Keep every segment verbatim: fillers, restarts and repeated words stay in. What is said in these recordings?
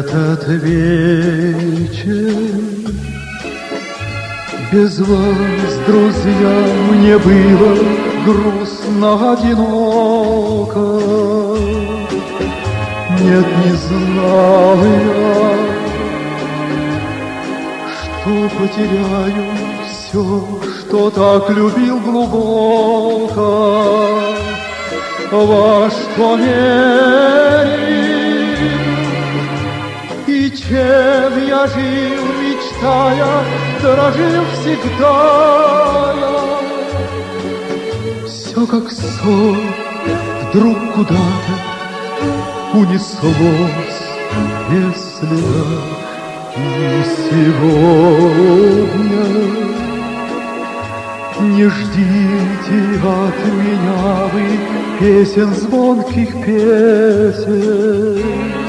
Этот вечер без вас, друзья, мне было грустно, одиноко. Нет, не знал я, что потеряю все, что так любил глубоко. Во что верил и чем я жил, мечтая, дорожил всегда я. Все как сон вдруг куда-то унеслось без следа. И сегодня не ждите от меня вы песен, звонких песен.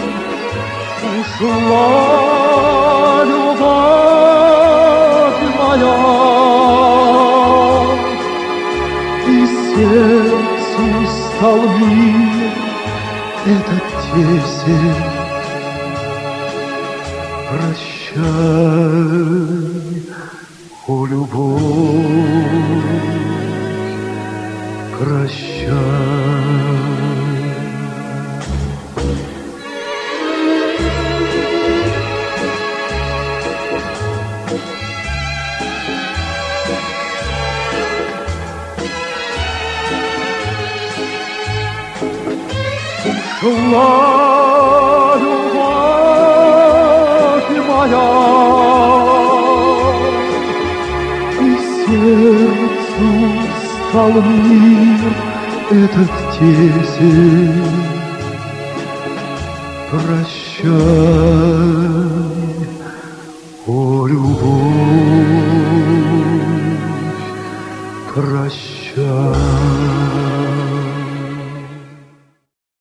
Ушла любовь моя, и сердцу стал мир этот тесен. Прощай, о любовь, прощай. Ушла любовь моя, и сердцу стал мир этот тесен. Прощай, о любовь, прощай.